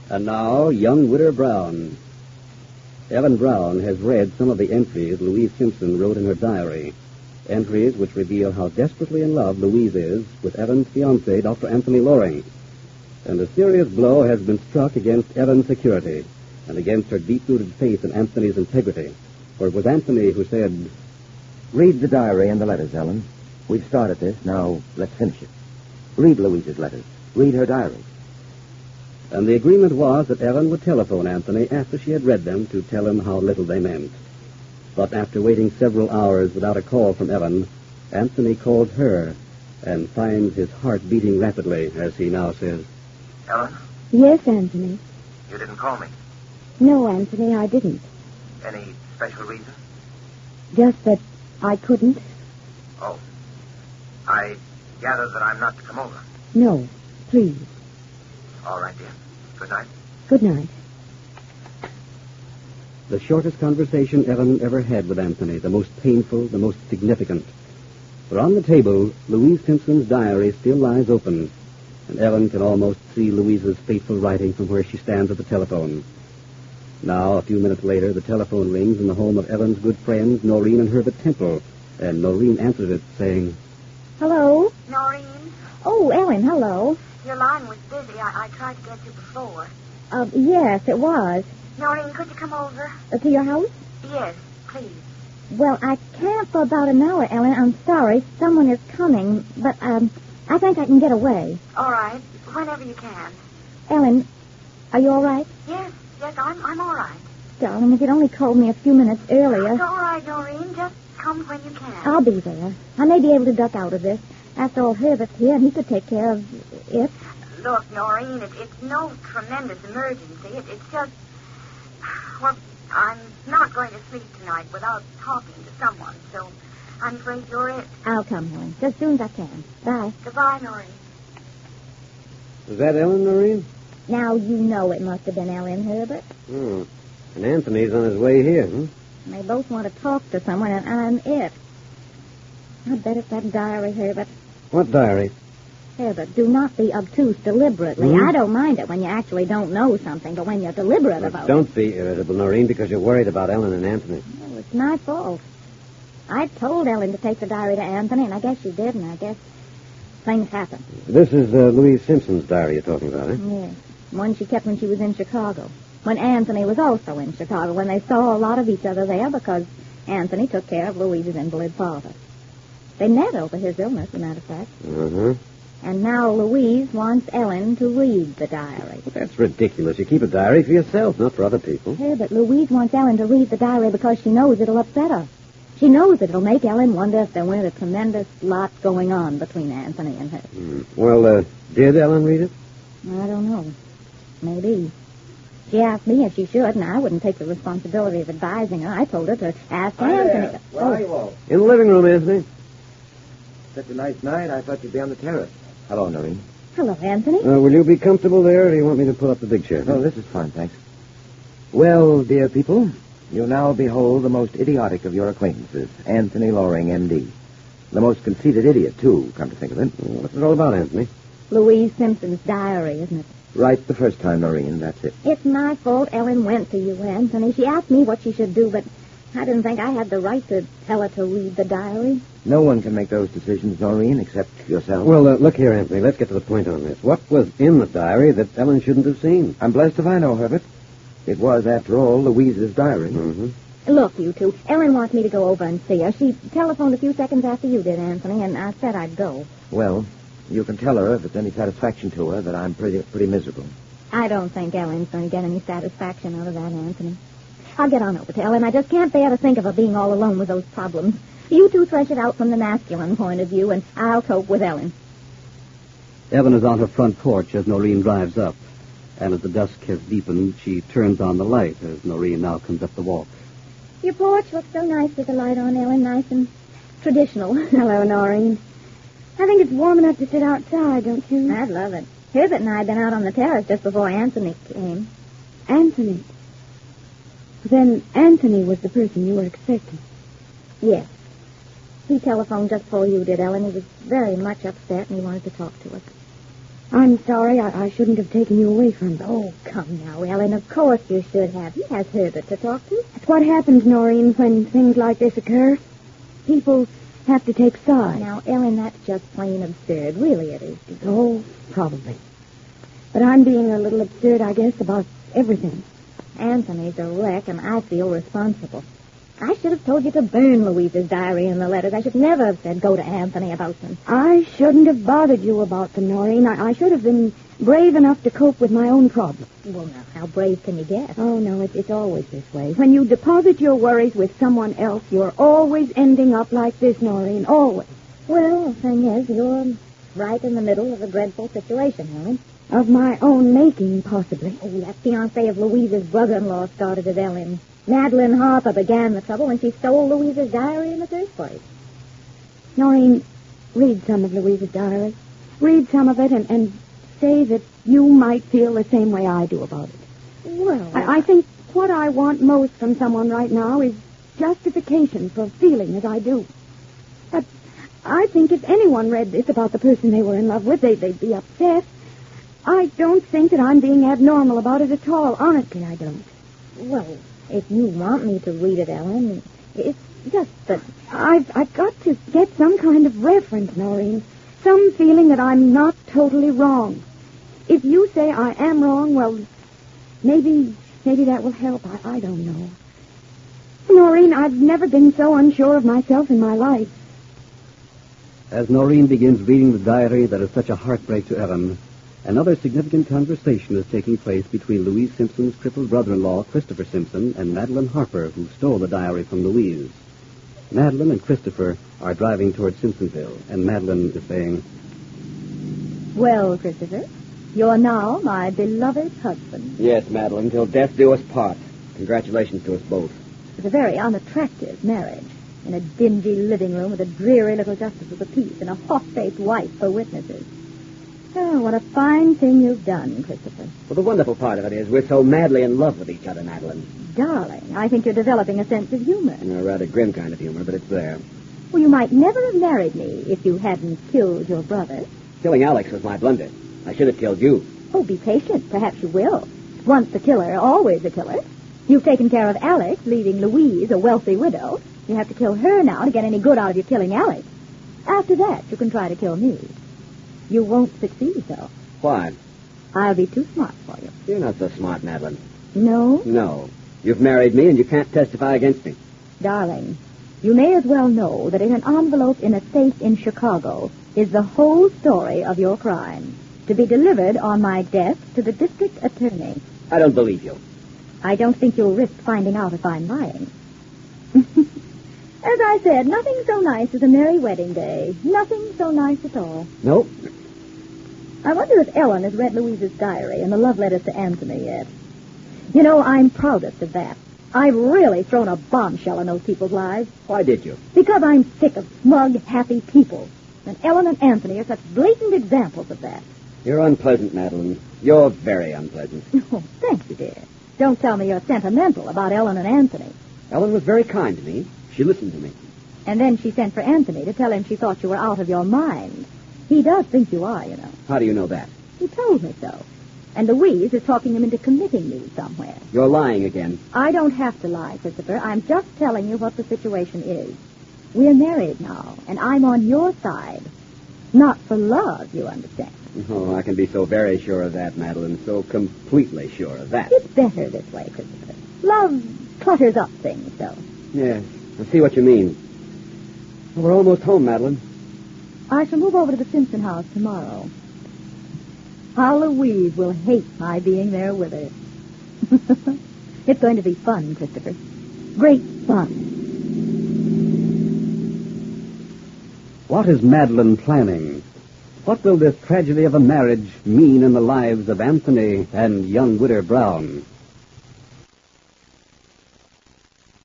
And now, young Widder Brown. Evan Brown has read some of the entries Louise Simpson wrote in her diary. Entries which reveal how desperately in love Louise is with Evan's fiancé, Dr. Anthony Loring. And a serious blow has been struck against Evan's security and against her deep-rooted faith in Anthony's integrity. For it was Anthony who said, "Read the diary and the letters, Ellen. We've started this. Now, let's finish it. Read Louise's letters. Read her diary." And the agreement was that Evan would telephone Anthony after she had read them to tell him how little they meant. But after waiting several hours without a call from Evan, Anthony calls her and finds his heart beating rapidly, as he now says. Ellen, Yes, Anthony. you didn't call me. No, Anthony, I didn't. Any special reason? Just that I couldn't. Oh. I gather that I'm not to come over. No, please. All right, dear. Good night. Good night. The shortest conversation Evan ever had with Anthony, the most painful, the most significant. For on the table, Louise Simpson's diary still lies open, and Evan can almost see Louise's fateful writing from where she stands at the telephone. Now, a few minutes later, the telephone rings in the home of Evan's good friends, Noreen and Herbert Temple, and Noreen answered it, saying, Hello? Noreen, Oh, Ellen, hello. your line was busy. I tried to get you before. Yes, it was. Noreen, could you come over? To your house? Yes, please. Well, I can't for about an hour, Ellen. I'm sorry. Someone is coming, but, I think I can get away. All right, whenever you can. Ellen, are you all right? Yes, I'm all right. Darling, if you'd only called me a few minutes earlier. It's all right, Noreen. Just come when you can. I'll be there. I may be able to duck out of this. After all, Herbert's here, and he could take care of it. Look, Noreen, it's no tremendous emergency. It's just... Well, I'm not going to sleep tonight without talking to someone, so I'm afraid you're it. I'll come, Ellen, just as soon as I can. Bye. Goodbye, Noreen. Was that Ellen, Noreen? Now you know it must have been Ellen, Herbert. Oh. And Anthony's on his way here, huh? They both want to talk to someone, and I'm it. I bet it's that diary, Herbert. What diary? Herbert, do not be obtuse deliberately. Hmm? I don't mind it when you actually don't know something, but when you're deliberate about it... Don't be irritable, Noreen, because you're worried about Ellen and Anthony. Well, it's my fault. I told Ellen to take the diary to Anthony, and I guess she did, and I guess things happen. This is Louise Simpson's diary you're talking about, eh? Yes. One she kept when she was in Chicago. When Anthony was also in Chicago, when they saw a lot of each other there because Anthony took care of Louise's invalid father. They met over his illness, as a matter of fact. Uh-huh. And now Louise wants Ellen to read the diary. That's ridiculous. You keep a diary for yourself, not for other people. Yeah, but Louise wants Ellen to read the diary because she knows it'll upset her. She knows it'll make Ellen wonder if there weren't a tremendous lot going on between Anthony and her. Well, did Ellen read it? I don't know. Maybe. She asked me if she should, and I wouldn't take the responsibility of advising her. I told her to ask Anthony. Where are you all? In the living room, Anthony. Such a nice night. I thought you'd be on the terrace. Hello, Noreen. Hello, Anthony. Will you be comfortable there, or do you want me to pull up the big chair? Oh, this is fine, thanks. Well, dear people, you now behold the most idiotic of your acquaintances, Anthony Loring, M.D. The most conceited idiot, too, come to think of it. What's it all about, Anthony? Louise Simpson's diary, isn't it? Right the first time, Noreen, that's it. It's my fault Ellen went to you, Anthony. She asked me what she should do, but I didn't think I had the right to tell her to read the diary. No one can make those decisions, Noreen, except yourself. Well, look here, Anthony. Let's get to the point on this. What was in the diary that Ellen shouldn't have seen? I'm blessed if I know, Herbert. It was, after all, Louise's diary. Mm-hmm. Look, you two, Ellen wants me to go over and see her. She telephoned a few seconds after you did, Anthony, and I said I'd go. Well, you can tell her, if it's any satisfaction to her, that I'm pretty miserable. I don't think Ellen's going to get any satisfaction out of that, Anthony. I'll get on over to Ellen. I just can't bear to think of her being all alone with those problems. You two thresh it out from the masculine point of view, and I'll cope with Ellen. Evan is on her front porch as Noreen drives up. And as the dusk has deepened, she turns on the light as Noreen now comes up the walk. Your porch looks so nice with the light on, Ellen. Nice and traditional. Hello, Noreen. I think it's warm enough to sit outside, don't you? I'd love it. Herbert and I had been out on the terrace just before Anthony came. Anthony. Then Anthony was the person you were expecting. Yes. He telephoned just before you did, Ellen. He was very much upset, and he wanted to talk to us. I'm sorry. I shouldn't have taken you away from him. Oh, come now, Ellen. Of course you should have. He has Herbert to talk to. That's what happens, Noreen, when things like this occur. People have to take sides. Now, Ellen, that's just plain absurd. Really it is. Oh, probably. But I'm being a little absurd, I guess, about everything. Anthony's a wreck, and I feel responsible. I should have told you to burn Louise's diary and the letters. I should never have said go to Anthony about them. I shouldn't have bothered you about them, Noreen. I should have been brave enough to cope with my own problems. Well, now, how brave can you get? Oh, no, it's always this way. When you deposit your worries with someone else, you're always ending up like this, Noreen, always. Well, the thing is, you're right in the middle of a dreadful situation, Ellen. Of my own making, possibly. Oh, that fiancé of Louise's brother-in-law started it, Ellen. Madeline Harper began the trouble when she stole Louise's diary in the first place. Noreen, read some of Louise's diary. Read some of it and say that you might feel the same way I do about it. Well, I think what I want most from someone right now is justification for feeling as I do. But I think if anyone read this about the person they were in love with, they'd be upset. I don't think that I'm being abnormal about it at all. Honestly, I don't. Well, if you want me to read it, Ellen, it's just that... I've got to get some kind of reference, Noreen. Some feeling that I'm not totally wrong. If you say I am wrong, well, maybe that will help. I don't know. Noreen, I've never been so unsure of myself in my life. As Noreen begins reading the diary that is such a heartbreak to Ellen, another significant conversation is taking place between Louise Simpson's crippled brother-in-law, Christopher Simpson, and Madeline Harper, who stole the diary from Louise. Madeline and Christopher are driving toward Simpsonville, and Madeline is saying, Well, Christopher, you're now my beloved husband. Yes, Madeline, till death do us part. Congratulations to us both. It's a very unattractive marriage. In a dingy living room with a dreary little justice of the peace and a hawk-faced wife for witnesses. Oh, what a fine thing you've done, Christopher. Well, the wonderful part of it is we're so madly in love with each other, Madeline. Darling, I think you're developing a sense of humor. A rather grim kind of humor, but it's there. Well, you might never have married me if you hadn't killed your brother. Killing Alex was my blunder. I should have killed you. Oh, be patient. Perhaps you will. Once a killer, always a killer. You've taken care of Alex, leaving Louise a wealthy widow. You have to kill her now to get any good out of your killing Alex. After that, you can try to kill me. You won't succeed, though. Why? I'll be too smart for you. You're not so smart, Madeline. No? No. You've married me, and you can't testify against me. Darling, you may as well know that in an envelope in a safe in Chicago is the whole story of your crime, to be delivered on my desk to the district attorney. I don't believe you. I don't think you'll risk finding out if I'm lying. As I said, nothing so nice as a merry wedding day. Nothing so nice at all. Nope. I wonder if Ellen has read Louise's diary and the love letters to Anthony yet. You know, I'm proudest of that. I've really thrown a bombshell in those people's lives. Why did you? Because I'm sick of smug, happy people. And Ellen and Anthony are such blatant examples of that. You're unpleasant, Madeline. You're very unpleasant. Oh, thank you, dear. Don't tell me you're sentimental about Ellen and Anthony. Ellen was very kind to me. She listened to me. And then she sent for Anthony to tell him she thought you were out of your mind. He does think you are, you know. How do you know that? He told me so. And Louise is talking him into committing me somewhere. You're lying again. I don't have to lie, Christopher. I'm just telling you what the situation is. We're married now, and I'm on your side. Not for love, you understand. Oh, I can be so very sure of that, Madeline. So completely sure of that. It's better this way, Christopher. Love clutters up things, though. Yes, I see what you mean. Well, we're almost home, Madeline. I shall move over to the Simpson house tomorrow. How Louise will hate my being there with her. It's going to be fun, Christopher. Great fun. What is Madeline planning? What will this tragedy of a marriage mean in the lives of Anthony and young Widder Brown?